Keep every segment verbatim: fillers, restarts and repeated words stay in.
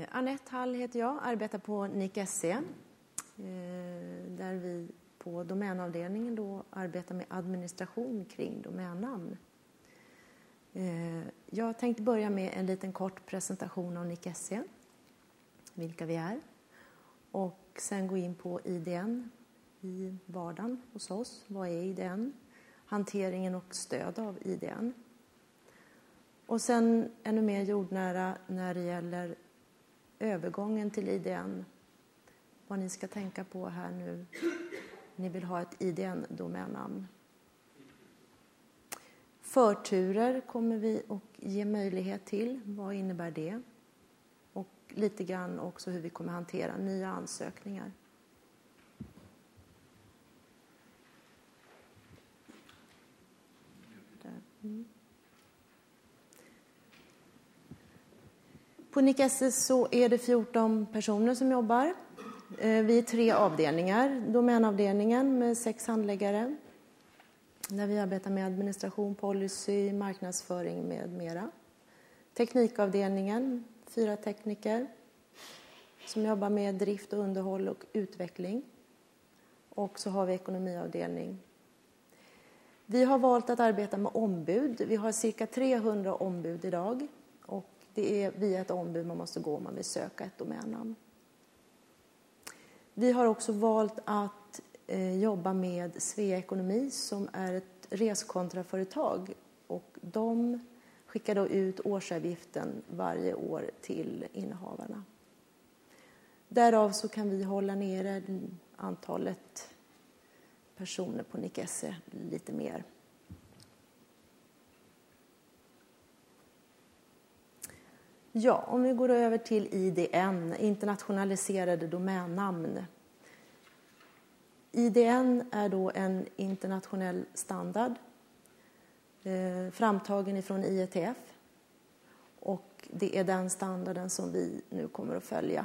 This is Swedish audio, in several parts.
Anette Hall heter jag, arbetar på N I C S E. Eh, där vi på domänavdelningen då arbetar med administration kring domännamn. Eh, jag tänkte börja med en liten kort presentation av N I C S E. Vilka vi är. Och sen gå in på I D N i vardagen hos oss. Vad är I D N? Hanteringen och stöd av I D N. Och sen ännu mer jordnära när det gäller övergången till I D N. Vad ni ska tänka på här nu. Ni vill ha ett I D N-domännamn. Förturer kommer vi att ge möjlighet till. Vad innebär det? Och lite grann också hur vi kommer hantera nya ansökningar. Mm. På N I C S E så är det fjorton personer som jobbar. Vi är tre avdelningar. Domänavdelningen med sex handläggare. Där vi arbetar med administration, policy, marknadsföring med mera. Teknikavdelningen, fyra tekniker. Som jobbar med drift och underhåll och utveckling. Och så har vi ekonomiavdelning. Vi har valt att arbeta med ombud. Vi har cirka trehundra ombud idag. Och det är via ett ombud man måste gå om man vill söka ett domännamn. Vi har också valt att eh, jobba med Svea Ekonomi som är ett reskontraföretag. Och de skickar då ut årsavgiften varje år till innehavarna. Därav så kan vi hålla nere antalet personer på N I C S E lite mer. Ja, om vi går över till I D N, internationaliserade domännamn. I D N är då en internationell standard eh, framtagen ifrån I E T F. Och det är den standarden som vi nu kommer att följa.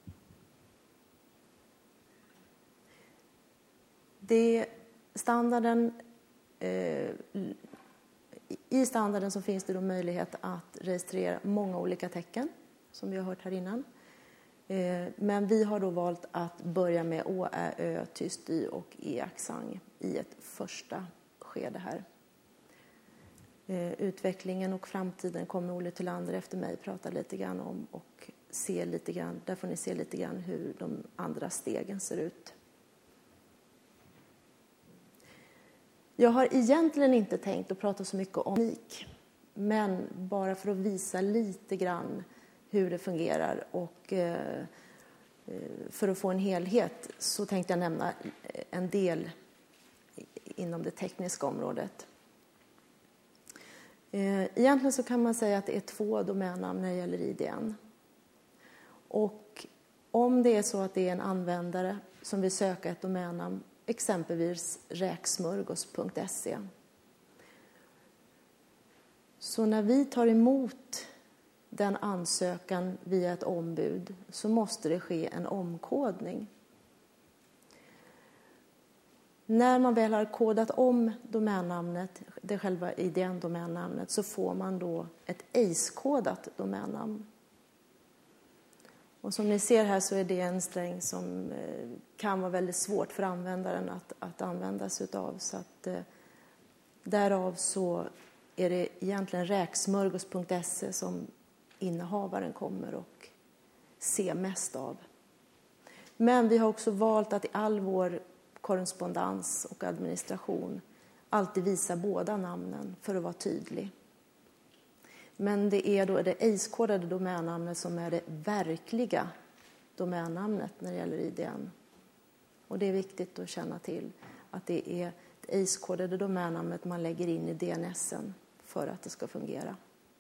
Det standarden, eh, I standarden så finns det då möjlighet att registrera många olika tecken som vi har hört här innan. Eh, men vi har då valt att börja med Å, Ä, Ö, tyst Y och E-accent i ett första skede här. Eh, utvecklingen och framtiden kommer Olle Tylander efter mig prata lite grann om och se lite grann, där får ni se lite grann hur de andra stegen ser ut. Jag har egentligen inte tänkt att prata så mycket om teknik, men bara för att visa lite grann hur det fungerar och eh, för att få en helhet så tänkte jag nämna en del inom det tekniska området. Eh, egentligen så kan man säga att det är två domännamn när det gäller I D N. Och om det är så att det är en användare som vill söka ett domännamn, exempelvis räksmörgås punkt se. Så när vi tar emot den ansökan via ett ombud så måste det ske en omkodning. När man väl har kodat om domännamnet, det själva I D N-domännamnet, så får man då ett A C E-kodat domännamn. Och som ni ser här så är det en sträng som kan vara väldigt svårt för användaren att, att använda sig utav. Så att, eh, därav så är det egentligen räksmörgås punkt se som innehavaren kommer och se mest av. Men vi har också valt att i all vår korrespondens och administration alltid visa båda namnen för att vara tydlig. Men det är då det A C E-kodade domännamnet som är det verkliga domännamnet när det gäller I D N. Och det är viktigt att känna till att det är det A C E-kodade domännamnet man lägger in i D N S-en för att det ska fungera.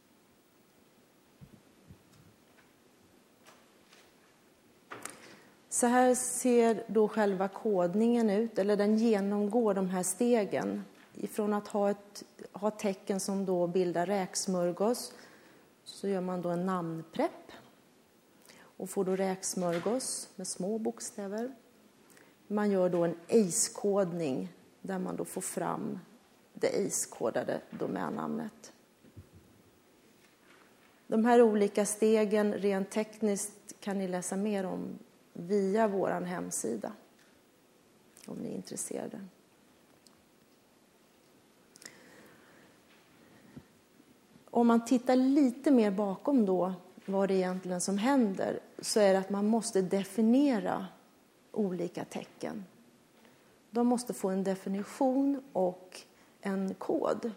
Så här ser då själva kodningen ut, eller den genomgår de här stegen. Ifrån att ha ett ha tecken som då bildar räksmörgås så gör man då en namnprepp och får då räksmörgås med små bokstäver. Man gör då en A C E-kodning där man då får fram det A C E-kodade domännamnet. De här olika stegen rent tekniskt kan ni läsa mer om via vår hemsida om ni är intresserade. Om man tittar lite mer bakom då vad det egentligen som händer, så är det att man måste definiera olika tecken. De måste få en definition och en kod.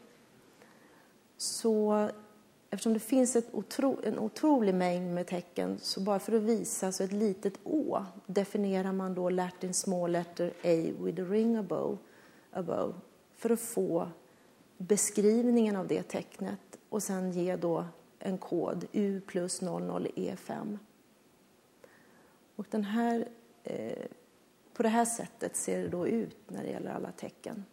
Så eftersom det finns ett otro, en otrolig mängd med tecken, så bara för att visa så ett litet å definierar man då Latin small letter A with a ring above, above för att få beskrivningen av det tecknet och sen ge då en kod U plus noll noll E fem. Och den här, eh, på det här sättet ser det då ut när det gäller alla tecken.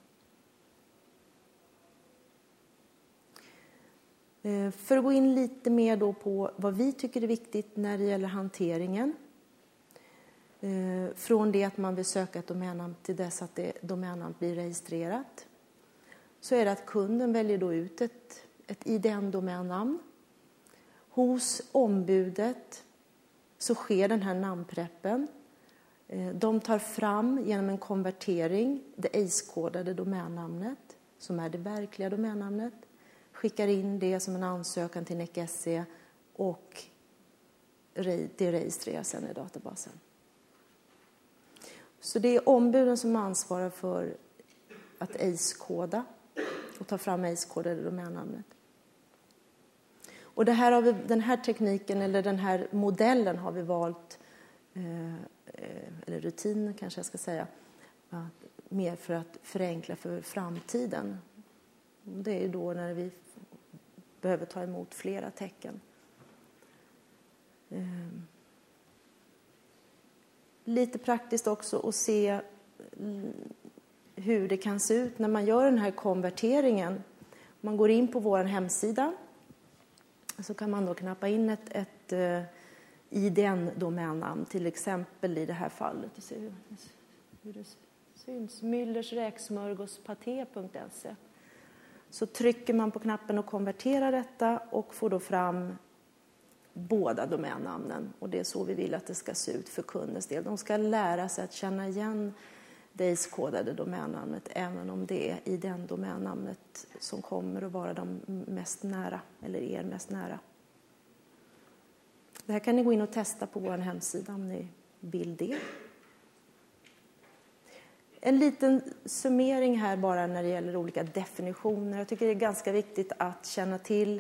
Eh, för att gå in lite mer då på vad vi tycker är viktigt när det gäller hanteringen. Eh, från det att man vill söka ett domännamn till dess att det domännamnet blir registrerat. Så är det att kunden väljer då ut ett, ett I D N-domännamn. Hos ombudet så sker den här namnpreppen. De tar fram genom en konvertering det A C E-kodade domännamnet som är det verkliga domännamnet. Skickar in det som en ansökan till N E C S E och det registreras sedan i databasen. Så det är ombuden som ansvarar för att A C E-koda och ta fram A C E-kodade domännamnet. Och det här har vi, den här tekniken eller den här modellen har vi valt, eh, eller rutinen kanske jag ska säga, att, mer för att förenkla för framtiden. Det är då när vi behöver ta emot flera tecken. Eh, lite praktiskt också att se hur det kan se ut när man gör den här konverteringen. Man går in på vår hemsida. Så kan man då knappa in ett, ett uh, I D N-domännamn, till exempel i det här fallet. Du ser hur, hur det syns. Müllers räksmörgåspaté punkt se. Så trycker man på knappen och konverterar detta och får då fram båda domännamnen. Och det är så vi vill att det ska se ut för kundens del. De ska lära sig att känna igen det A C E-kodade domännamnet, även om det är I D N-domännamnet som kommer att vara de mest nära, eller er mest nära. Det här kan ni gå in och testa på vår hemsida om ni vill det. En liten summering här bara när det gäller olika definitioner. Jag tycker det är ganska viktigt att känna till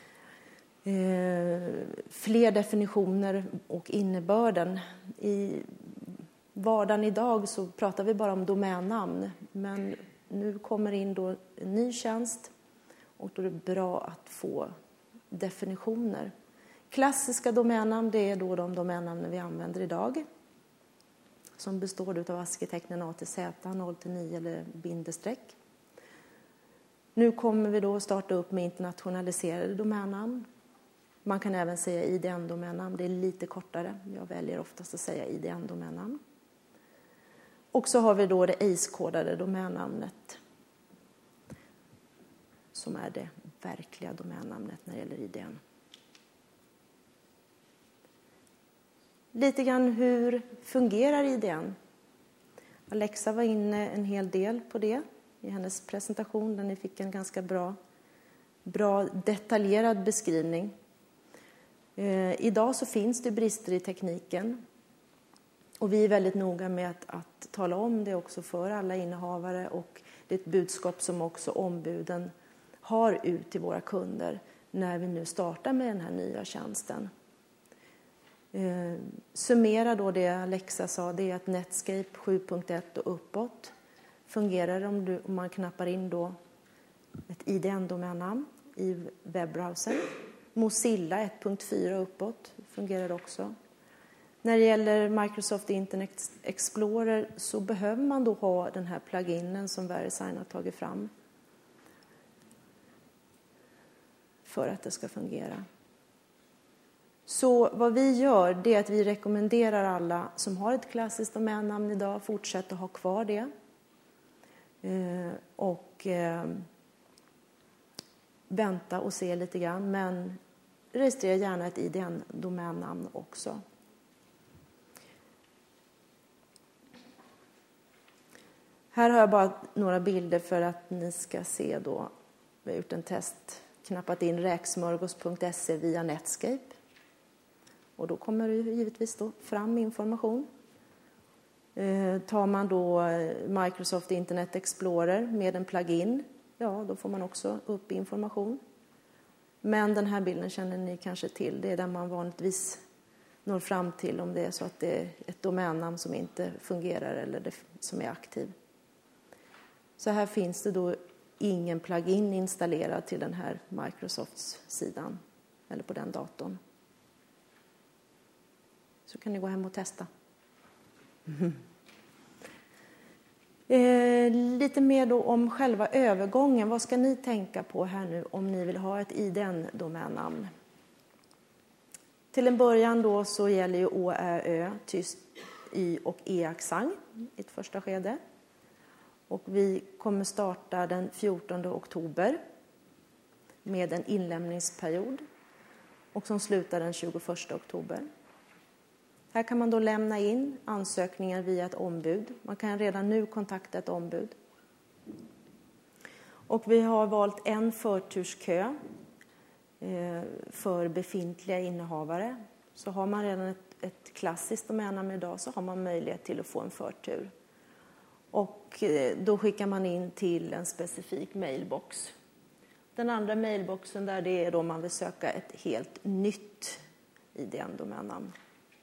eh, fler definitioner och innebörden. I vardagen idag så pratar vi bara om domännamn, men nu kommer in då en ny tjänst och då är det bra att få definitioner. Klassiska domännamn, det är då de domännamn vi använder idag, som består av ASCII-tecknen A till Z, noll till nio eller bindestreck. Nu kommer vi då starta upp med internationaliserade domännamn. Man kan även säga I D N-domännamn, det är lite kortare. Jag väljer oftast att säga I D N-domännamn. Och så har vi då det A C E-kodade domännamnet som är det verkliga domännamnet när det gäller I D N. Lite grann hur fungerar I D N? Alexa var inne en hel del på det i hennes presentation där ni fick en ganska bra, bra detaljerad beskrivning. Eh, idag så finns det brister i tekniken. Och vi är väldigt noga med att, att tala om det också för alla innehavare, och det är ett budskap som också ombuden har ut till våra kunder när vi nu startar med den här nya tjänsten. Eh, summera då det Alexa sa, det är att Netscape sju punkt ett och uppåt fungerar om, du, om man knappar in då ett I D N-domännamn i webbrowsern. Mozilla ett punkt fyra uppåt fungerar också. När det gäller Microsoft Internet Explorer så behöver man då ha den här pluginen som VeriSign har tagit fram för att det ska fungera. Så vad vi gör, det är att vi rekommenderar alla som har ett klassiskt domännamn idag fortsätta ha kvar det. Eh, och eh, vänta och se lite grann, men registrera gärna ett I D N-domännamn också. Här har jag bara några bilder för att ni ska se då. Vi har gjort en test, knappat in räksmörgås punkt se via Netscape. Och då kommer det givetvis då fram information. Eh, tar man då Microsoft Internet Explorer med en plugin, ja då får man också upp information. Men den här bilden känner ni kanske till. Det är där man vanligtvis når fram till om det är så att det är ett domännamn som inte fungerar eller det, som är aktiv. Så här finns det då ingen plugin installerad till den här Microsofts sidan eller på den datorn. Så kan ni gå hem och testa. Mm. Eh, lite mer då om själva övergången. Vad ska ni tänka på här nu om ni vill ha ett I D N-domännamn? Till en början då så gäller ju Å, Ä, Ö, tyst Y och E-accent i ett första skede. Och vi kommer starta den fjortonde oktober med en inlämningsperiod och som slutar den tjugoförsta oktober. Här kan man då lämna in ansökningar via ett ombud. Man kan redan nu kontakta ett ombud. Och vi har valt en förturskö för befintliga innehavare. Så har man redan ett, ett klassiskt domännamn idag så har man möjlighet till att få en förtur. Och då skickar man in till en specifik mailbox. Den andra mailboxen där det är då man vill söka ett helt nytt I D N-domännamn.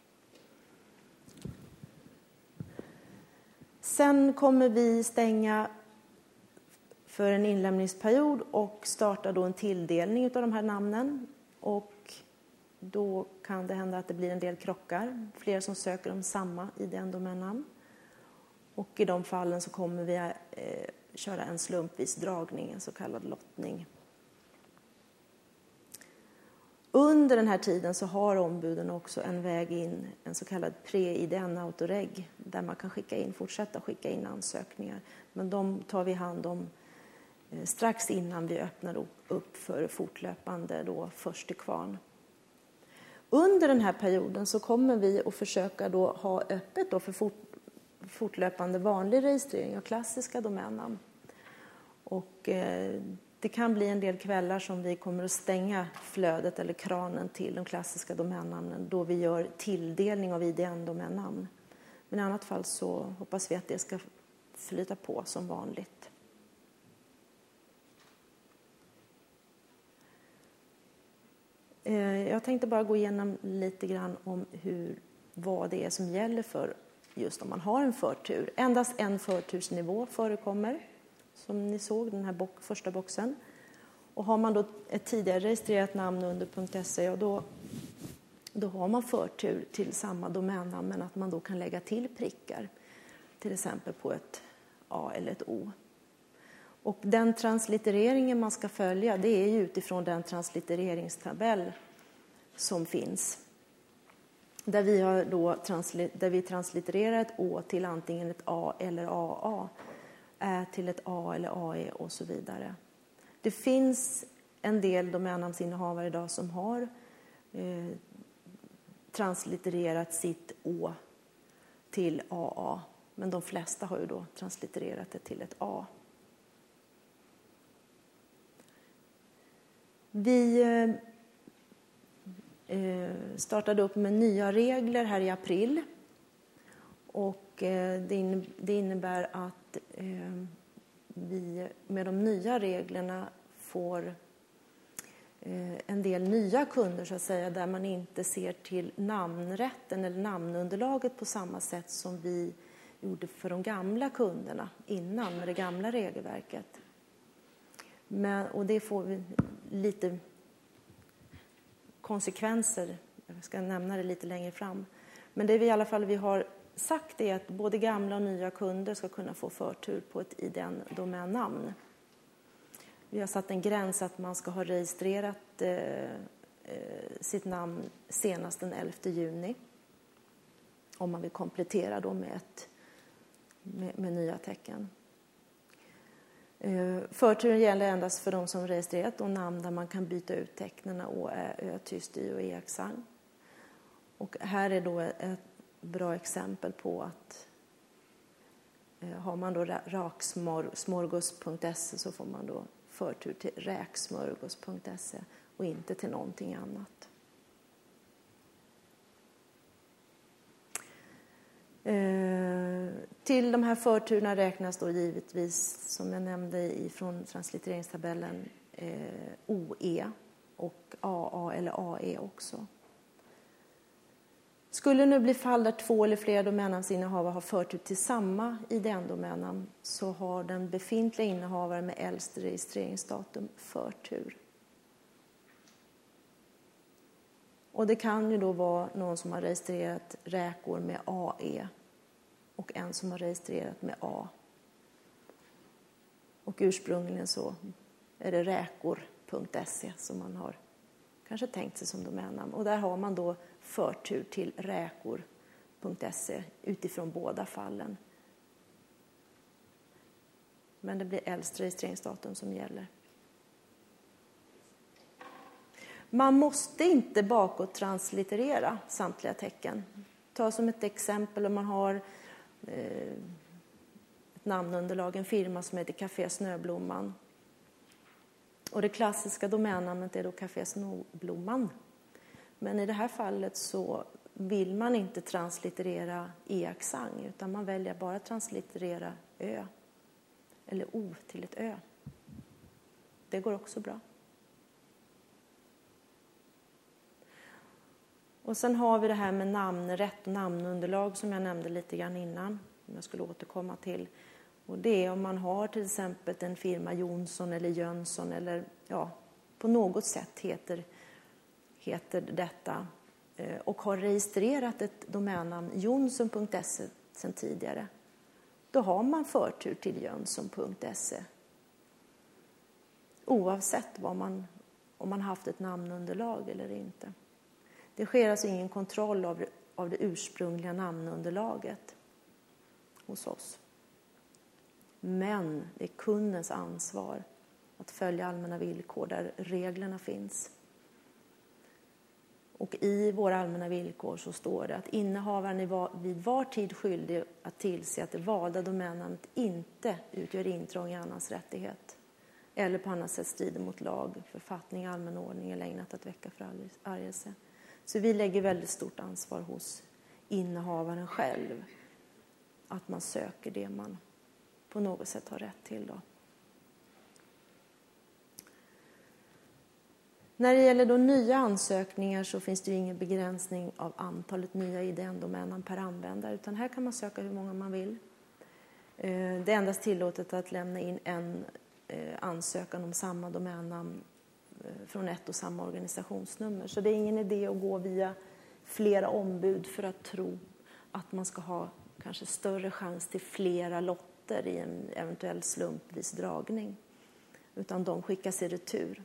Sen kommer vi stänga för en inlämningsperiod och starta då en tilldelning av de här namnen. Och då kan det hända att det blir en del krockar. Fler som söker om samma I D N-domännamn. Och i de fallen så kommer vi eh, köra en slumpvis dragning, en så kallad lottning. Under den här tiden så har ombuden också en väg in, en så kallad pre-I D N-autoreg, där man kan skicka in, fortsätta skicka in ansökningar. Men de tar vi hand om eh, strax innan vi öppnar upp för fortlöpande då först till kvarn. Under den här perioden så kommer vi att försöka då ha öppet då för fort, fortlöpande vanlig registrering av klassiska domännamn. Och eh, det kan bli en del kvällar som vi kommer att stänga flödet eller kranen till de klassiska domännamnen då vi gör tilldelning av I D N-domännamn. Men i annat fall så hoppas vi att det ska flyta på som vanligt. Eh, jag tänkte bara gå igenom lite grann om hur, vad det är som gäller för just om man har en förtur. Endast en förtursnivå förekommer, som ni såg, den här bo- första boxen. Och har man då ett tidigare registrerat namn under .se, ja, då, då har man förtur till samma domännamn, men att man då kan lägga till prickar, till exempel på ett A eller ett O. Och den translittereringen man ska följa, det är ju utifrån den translittereringstabell som finns. Där vi, har då transli- där vi translittererar ett Å till antingen ett A eller A A. Ä till ett A eller A E och så vidare. Det finns en del domännamnsinnehavare idag som har eh, translittererat sitt Å till A A. Men de flesta har ju då translittererat det till ett A. Vi eh, startade upp med nya regler här i april. Och eh, det, in, det innebär att eh, vi med de nya reglerna får eh, en del nya kunder så att säga, där man inte ser till namnrätten eller namnunderlaget på samma sätt som vi gjorde för de gamla kunderna innan med det gamla regelverket. Men, och det får vi lite konsekvenser, jag ska nämna det lite längre fram. Men det vi i alla fall vi har sagt är att både gamla och nya kunder ska kunna få förtur på ett I D N-domännamn. Vi har satt en gräns att man ska ha registrerat eh, sitt namn senast den elfte juni. Om man vill komplettera då med, ett, med, med nya tecken. Eh, förturen gäller endast för de som registrerat och namn där man kan byta ut tecknen Å, Ä, Ö, tyst Y och E-accent. Och här är då ett bra exempel på att Har man då raksmorgos punkt se så får man då förtur till räksmörgås punkt se och inte till någonting annat. Eh, till de här förturerna räknas då givetvis, som jag nämnde ifrån translitteringstabellen, eh, O E och A A eller A E också. Skulle nu bli fall där två eller flera domännamnsinnehavare har förtur till samma I D N-domännamn så har den befintliga innehavaren med äldst registreringsdatum förtur. Och det kan ju då vara någon som har registrerat räkor med A E och en som har registrerat med A. Och ursprungligen så är det räkor punkt se som man har kanske tänkt sig som domännamn. Och där har man då förtur till räkor punkt se utifrån båda fallen. Men det blir äldst registreringsdatum som gäller. Man måste inte bakåt translitterera samtliga tecken. Ta som ett exempel om man har eh, ett namnunderlag, en firma som heter Café Snöblomman. Och det klassiska domännamnet är då Café Snöblomman. Men i det här fallet så vill man inte translitterera e-accent utan man väljer bara translitterera ö eller o till ett ö. Det går också bra. Och sen har vi det här med namnrätt och namnunderlag som jag nämnde lite grann innan. Som jag skulle återkomma till. Och det är om man har till exempel en firma Jonsson eller Jönsson eller ja, på något sätt heter, heter detta. Och har registrerat ett domännamn jonsson punkt se sedan tidigare. Då har man förtur till jönsson punkt se. Oavsett vad man, om man haft ett namnunderlag eller inte. Det sker alltså ingen kontroll av, av det ursprungliga namnunderlaget hos oss. Men det är kundens ansvar att följa allmänna villkor där reglerna finns. Och i våra allmänna villkor så står det att innehavaren är vid var tid skyldig att tillse att det valda domännamnet inte utgör intrång i annans rättighet eller på annat sätt strider mot lag, författning, allmän ordning eller ägnat att väcka förargelse. Så vi lägger väldigt stort ansvar hos innehavaren själv att man söker det man på något sätt har rätt till då. När det gäller då nya ansökningar så finns det ju ingen begränsning av antalet nya I D N-domännamn per användare utan här kan man söka hur många man vill. Det är endast tillåtet att lämna in en ansökan om samma domännamn från ett och samma organisationsnummer. Så det är ingen idé att gå via flera ombud för att tro att man ska ha kanske större chans till flera lotter i en eventuell slumpvis dragning. Utan de skickas i retur.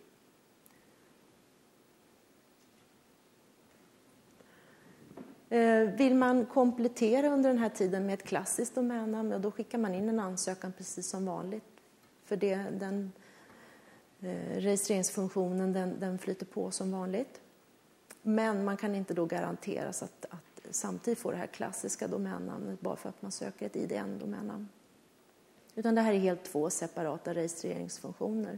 Vill man komplettera under den här tiden med ett klassiskt domännamn, då skickar man in en ansökan precis som vanligt. För det, den eh, registreringsfunktionen den, den flyter på som vanligt. Men man kan inte då garanteras att, att samtidigt få det här klassiska domännamnet bara för att man söker ett I D N-domännamn. Utan det här är helt två separata registreringsfunktioner.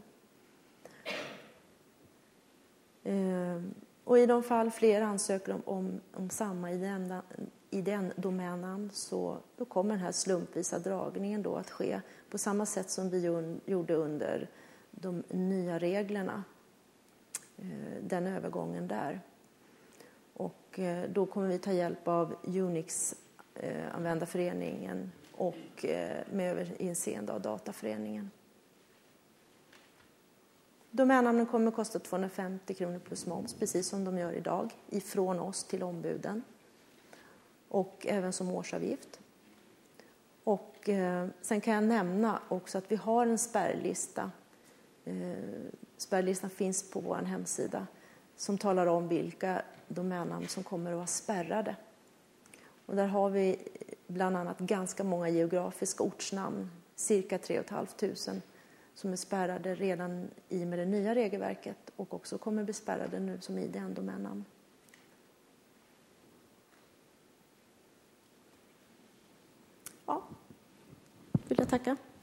Eh, och i de fall fler ansöker om, om, om samma I D N-domännamn så då kommer den här slumpvisa dragningen då att ske på samma sätt som vi gjorde under de nya reglerna. Den övergången där. Och då kommer vi ta hjälp av Unix-användarföreningen och med överinseende av dataföreningen. Domännamnen kommer att kosta tvåhundrafemtio kronor plus moms, precis som de gör idag, ifrån oss till ombuden. Och även som årsavgift. Och eh, sen kan jag nämna också att vi har en spärrlista. Eh, spärrlistan finns på vår hemsida som talar om vilka domännamn som kommer att vara spärrade. Och där har vi bland annat ganska många geografiska ortsnamn, cirka tre tusen fem hundra, som är spärrade redan i med det nya regelverket och också kommer bli spärrade nu som I D N-domännamn. Ja, jag tacka.